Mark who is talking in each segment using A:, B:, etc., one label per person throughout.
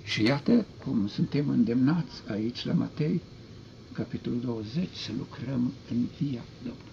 A: Și iată cum suntem îndemnați aici la Matei, capitolul 20, să lucrăm în via Domnului.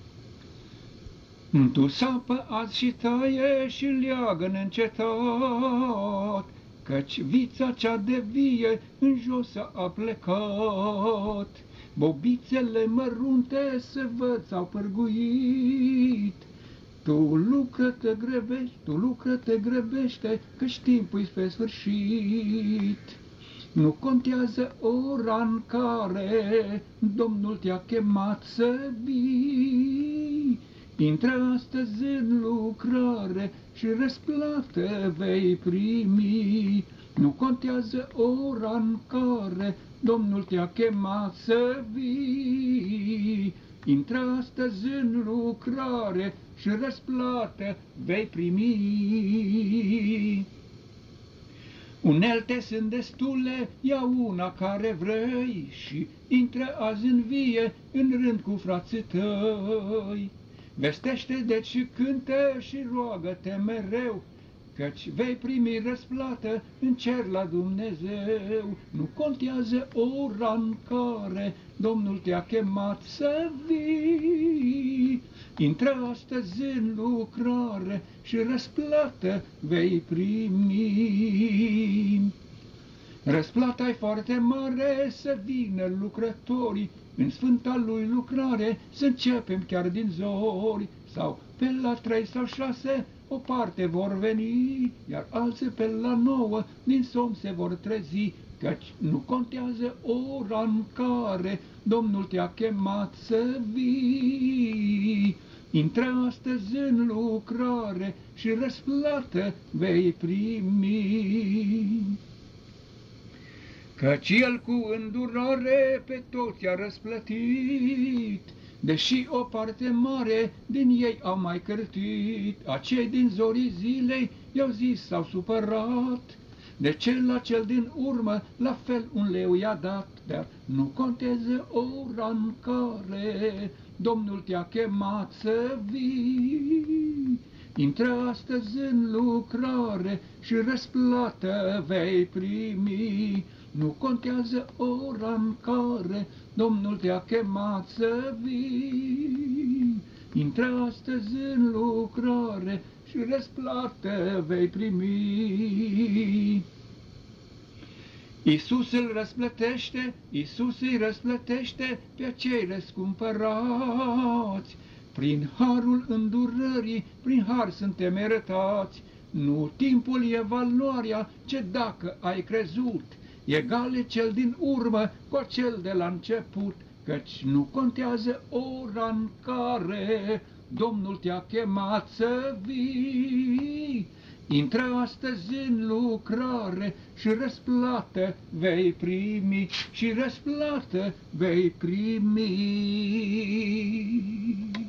A: Tu sapă azi și taie și leagă neîncetat, căci vița cea de vie în jos a plecat. Bobițele mărunte se văd s-au pârguit. Tu lucră-te grăbești, tu lucră-te grăbește, căci timpul-i spre sfârșit. Nu contează ora în care Domnul te-a chemat să vii. Intră astăzi în lucrare și răsplată vei primi. Nu contează ora în care Domnul te-a chemat să vii. Intră astăzi în lucrare și răsplată vei primi. Unelte sunt destule, ia una care vrei și intră azi în vie în rând cu frații tăi. Vestește deci și cântă și roagă-te mereu, căci vei primi răsplată în cer la Dumnezeu. Nu contează ora în care Domnul te-a chemat să vii. Intră astăzi în lucrare și răsplată vei primi. Răsplata-i foarte mare, să vină lucrătorii în sfânta lui lucrare, să începem chiar din zori, sau pe la 3 sau 6 o parte vor veni, iar alții pe la 9 din somn se vor trezi, căci nu contează ora în care Domnul te-a chemat să vii. Intră astăzi în lucrare și răsplată vei primi. Căci El cu îndurare pe toți a răsplătit, deși o parte mare din ei au mai cârtit. Acei din zorii zilei i-au zis, s-au supărat, de cel la cel din urmă la fel un leu i-a dat. Dar nu contează ora în care Domnul te-a chemat să vii. Intră astăzi în lucrare și răsplată vei primi. Nu contează ora în care Domnul te-a chemat să vii. Intră astăzi în lucrare și răsplată vei primi. Iisus îl răsplătește, Iisus îi răsplătește pe acei răscumpărați. Prin harul îndurării, prin har suntem iertați. Nu timpul e valoarea, ce dacă ai crezut, egal e cel din urmă cu acel de la început, căci nu contează ora în care Domnul te-a chemat să vii. Intră astăzi în lucrare și răsplată vei primi, și răsplată vei primi.